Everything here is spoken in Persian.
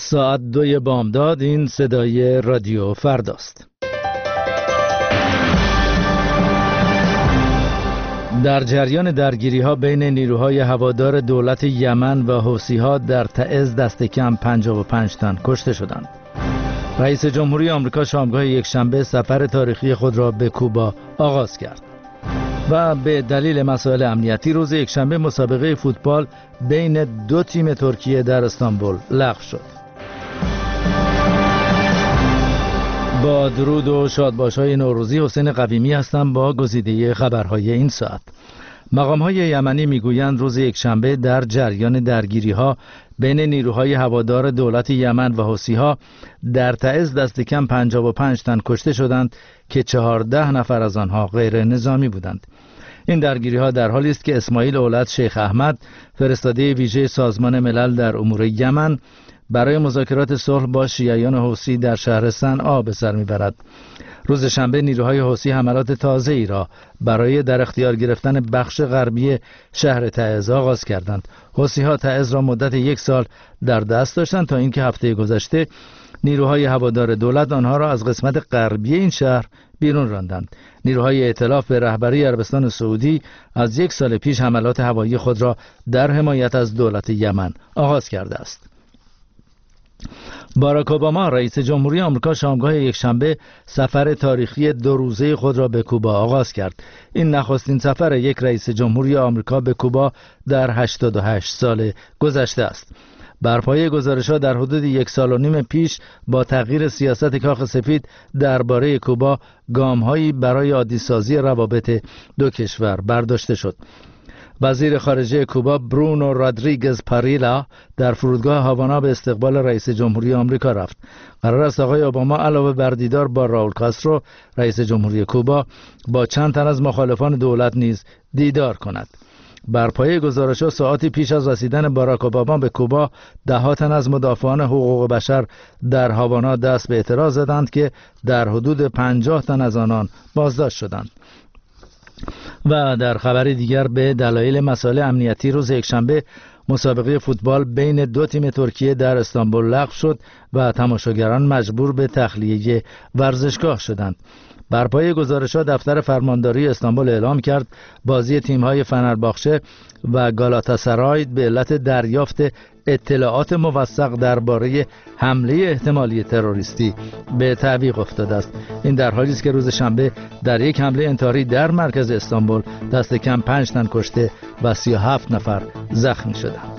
ساعت 2 بامداد. این صدای رادیو فرداست. در جریان درگیری‌ها بین نیروهای هوادار دولت یمن و حوثی‌ها در تعز دست کم 55 تن کشته شدند. رئیس جمهوری آمریکا شامگاه یکشنبه سفر تاریخی خود را به کوبا آغاز کرد و به دلیل مسائل امنیتی روز یکشنبه مسابقه فوتبال بین دو تیم ترکیه در استانبول لغو شد. با درود و شادباش‌های نوروزی، حسین قویمی هستم با گزیده خبرهای این ساعت. مقام‌های یمنی میگویند روز یکشنبه در جریان درگیری‌ها بین نیروهای هوادار دولت یمن و حوثی‌ها در تعز دست کم 55 تن کشته شدند که 14 نفر از آنها غیر نظامی بودند. این درگیری‌ها در حالی است که اسماعیل اولاد شیخ احمد، فرستاده ویژه سازمان ملل در امور یمن، برای مذاکرات صلح با شیعیان حوثی در شهر صنعا به سر میبرد. روز شنبه نیروهای حوثی حملات تازه‌ای را برای در اختیار گرفتن بخش غربی شهر تعز آغاز کردند. حوثی‌ها تعز را مدت 1 سال در دست داشتند تا اینکه هفته گذشته نیروهای هوادار دولت آنها را از قسمت غربی این شهر بیرون راندند. نیروهای ائتلاف به رهبری عربستان سعودی از 1 سال پیش حملات هوایی خود را در حمایت از دولت یمن آغاز کرده است. باراک اوباما رئیس جمهوری آمریکا شامگاه یکشنبه سفر تاریخی 2 روزه خود را به کوبا آغاز کرد. این نخستین سفر یک رئیس جمهوری آمریکا به کوبا در 88 سال گذشته است. بر پایه گزارش‌ها در حدود 1 سال و نیم پیش با تغییر سیاست کاخ سفید درباره کوبا گام‌هایی برای عادی‌سازی روابط دو کشور برداشته شد. وزیر خارجه کوبا برونو رودریگز پاریلا در فرودگاه هاوانا به استقبال رئیس جمهوری آمریکا رفت. قرار است آقای اوباما علاوه بر دیدار با راول کاسترو رئیس جمهوری کوبا با چند تن از مخالفان دولت نیز دیدار کند. بر پایه گزارش‌ها ساعتی پیش از رسیدن باراک اوباما به کوبا 10 تن از مدافعان حقوق بشر در هاوانا دست به اعتراض زدند که در حدود 50 تن از آنان بازداشت شدند. و در خبر دیگر به دلایل مسائل امنیتی روز یکشنبه مسابقه فوتبال بین دو تیم ترکیه در استانبول لغو شد و تماشاگران مجبور به تخلیه ورزشگاه شدند. بر پایه گزارش‌ها دفتر فرمانداری استانبول اعلام کرد بازی تیم‌های فنرباخچه و گالاتاسرای به علت دریافت اطلاعات موثق درباره حمله احتمالی تروریستی به تعویق افتاده است. این در حالی است که روز شنبه در یک حمله انتحاری در مرکز استانبول دست کم 5 تن کشته و 37 نفر زخمی شدند.